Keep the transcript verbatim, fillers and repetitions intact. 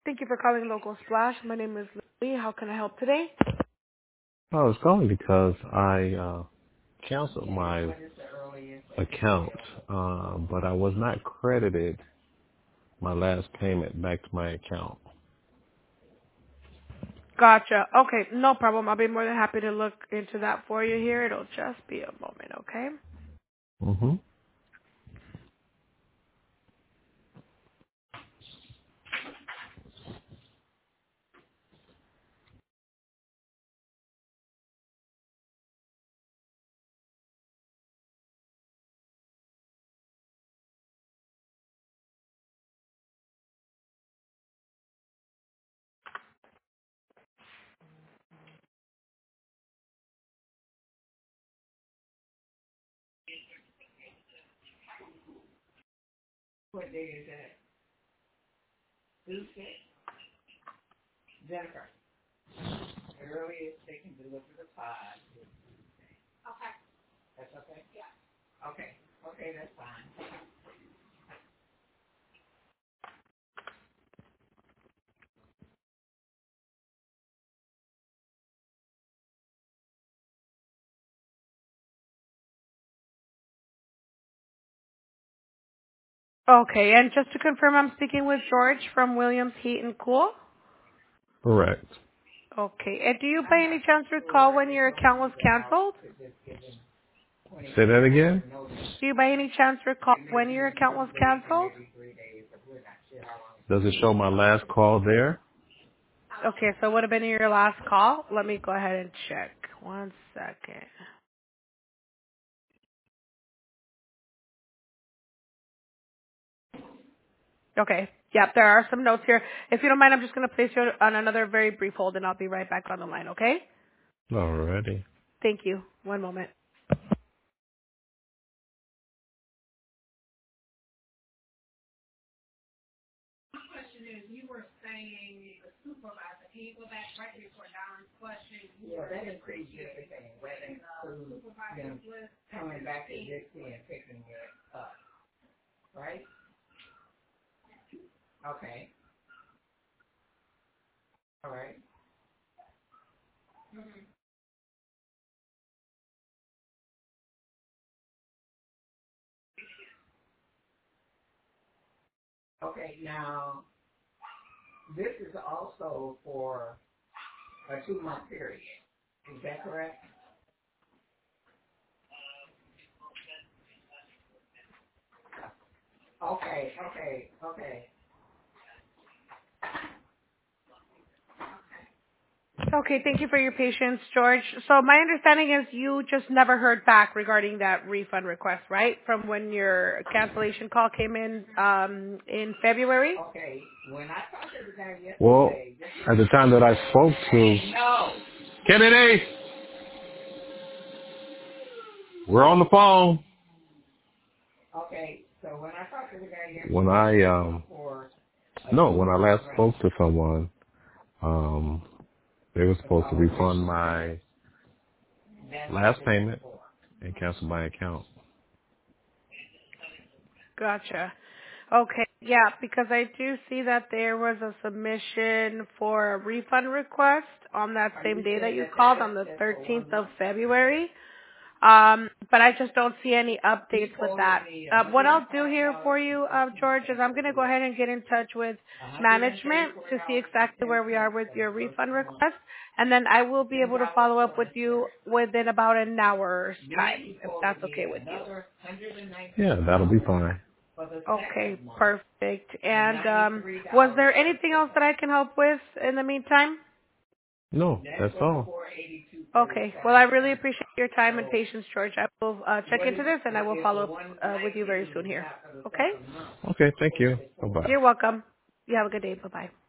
Thank you for calling Local Splash. My name is Lily. How can I help today? I was calling because I uh, canceled my account, uh, but I was not credited my last payment back to my account. Gotcha. Okay, no problem. I'll be more than happy to look into that for you here. It'll just be a moment, okay? Mm-hmm. Okay, and just to confirm, I'm speaking with George from Williams Heat and Cool. Correct. Okay, and do you by any chance recall when your account was canceled? Say that again? Do you by any chance recall when your account was canceled? Does it show my last call there? Okay, so it would have been your last call. Let me go ahead and check. One second. Okay. Yep, there are some notes here. If you don't mind, I'm just going to place you on another very brief hold, and I'll be right back on the line, okay? Alrighty. Thank you. One moment. Okay, thank you for your patience, George. So my understanding is you just never heard back regarding that refund request, right? From when your cancellation call came in um, in February? Well, at the time that I spoke to Kennedy, we're on the phone. When I um no, when I last spoke to someone, um, they were supposed to refund my last payment and cancel my account. Gotcha. Okay, yeah, because I do see that there was a submission for a refund request on that same day that you called on the thirteenth of February. Um, but I just don't see any updates with that. Uh, what I'll do here for you, uh, George, is I'm going to go ahead and get in touch with management to see exactly where we are with your refund request, and then I will be able to follow up with you within about an hour's time, if that's okay with you. Yeah, that'll be fine. Okay, perfect. And um, was there anything else that I can help with in the meantime? No, that's all. Okay. Well, I really appreciate your time and patience, George. I will uh, check into this, and I will follow up uh, with you very soon here. Okay? Okay, thank you. Bye-bye. You're welcome. You have a good day. Bye-bye.